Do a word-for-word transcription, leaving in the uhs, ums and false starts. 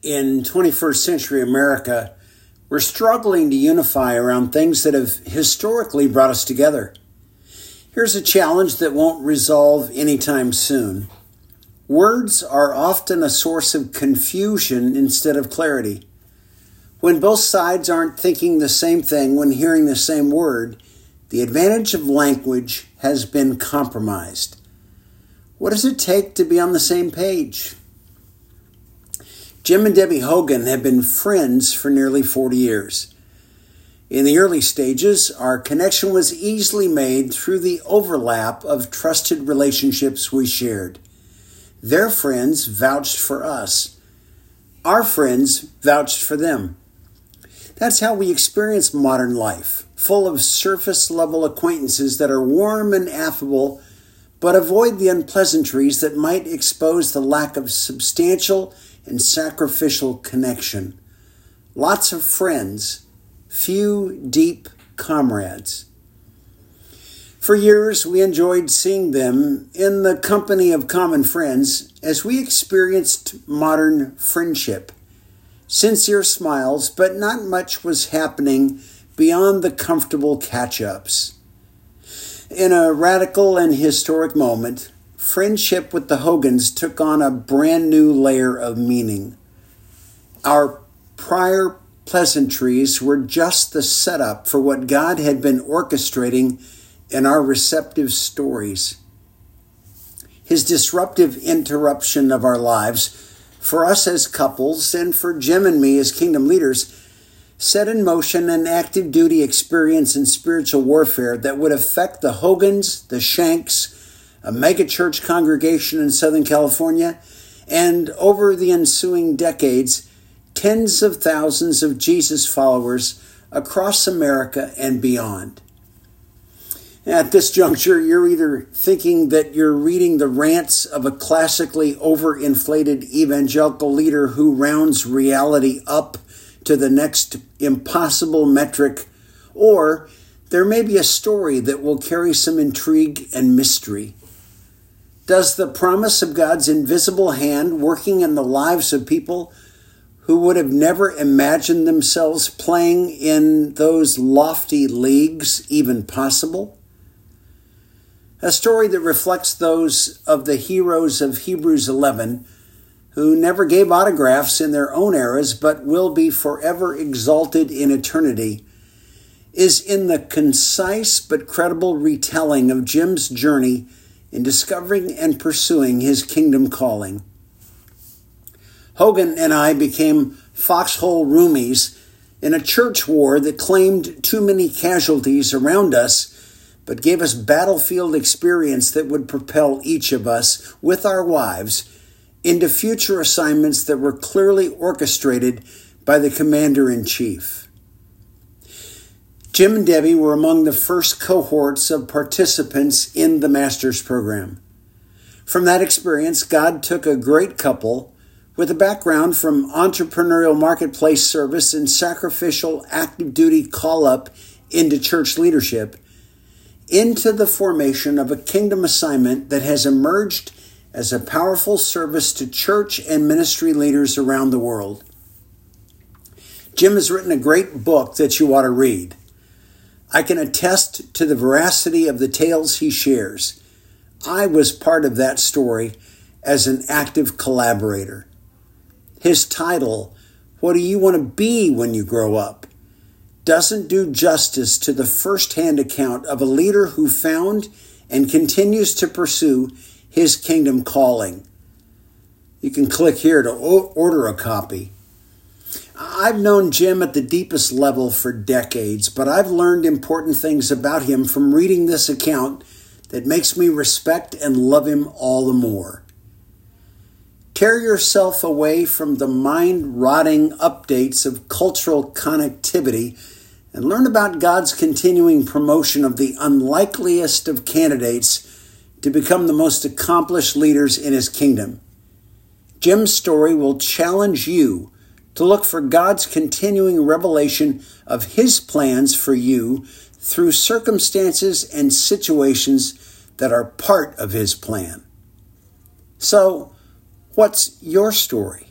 in twenty-first century America, we're struggling to unify around things that have historically brought us together. Here's a challenge that won't resolve anytime soon. Words are often a source of confusion instead of clarity. When both sides aren't thinking the same thing when hearing the same word, the advantage of language has been compromised. What does it take to be on the same page? Jim and Debbie Hogan have been friends for nearly forty years. In the early stages, our connection was easily made through the overlap of trusted relationships we shared. Their friends vouched for us. Our friends vouched for them. That's how we experience modern life, full of surface-level acquaintances that are warm and affable, but avoid the unpleasantries that might expose the lack of substantial and sacrificial connection. Lots of friends, few deep comrades. For years, we enjoyed seeing them in the company of common friends as we experienced modern friendship. Sincere smiles, but not much was happening beyond the comfortable catch-ups. In a radical and historic moment, friendship with the Hogans took on a brand new layer of meaning. Our prior pleasantries were just the setup for what God had been orchestrating in our receptive stories. His disruptive interruption of our lives, for us as couples and for Jim and me as kingdom leaders, set in motion an active duty experience in spiritual warfare that would affect the Hogans, the Shanks, a megachurch congregation in Southern California, and over the ensuing decades, tens of thousands of Jesus followers across America and beyond. At this juncture, you're either thinking that you're reading the rants of a classically overinflated evangelical leader who rounds reality up to the next impossible metric, or there may be a story that will carry some intrigue and mystery. Does the promise of God's invisible hand working in the lives of people who would have never imagined themselves playing in those lofty leagues even possible? A story that reflects those of the heroes of Hebrews eleven who never gave autographs in their own eras but will be forever exalted in eternity, is in the concise but credible retelling of Jim's journey in discovering and pursuing his kingdom calling. Hogan and I became foxhole roomies in a church war that claimed too many casualties around us, but gave us battlefield experience that would propel each of us, with our wives, into future assignments that were clearly orchestrated by the commander-in-chief. Jim and Debbie were among the first cohorts of participants in the master's program. From that experience, God took a great couple with a background from entrepreneurial marketplace service and sacrificial active duty call-up into church leadership, into the formation of a kingdom assignment that has emerged as a powerful service to church and ministry leaders around the world. Jim has written a great book that you ought to read. I can attest to the veracity of the tales he shares. I was part of that story as an active collaborator. His title, What Do You Want to Be When You Grow Up?, doesn't do justice to the first-hand account of a leader who found and continues to pursue his kingdom calling. You can click here to order a copy. I've known Jim at the deepest level for decades, but I've learned important things about him from reading this account that makes me respect and love him all the more. Tear yourself away from the mind-rotting updates of cultural connectivity and learn about God's continuing promotion of the unlikeliest of candidates to become the most accomplished leaders in his kingdom. Jim's story will challenge you to look for God's continuing revelation of his plans for you through circumstances and situations that are part of his plan. So, what's your story?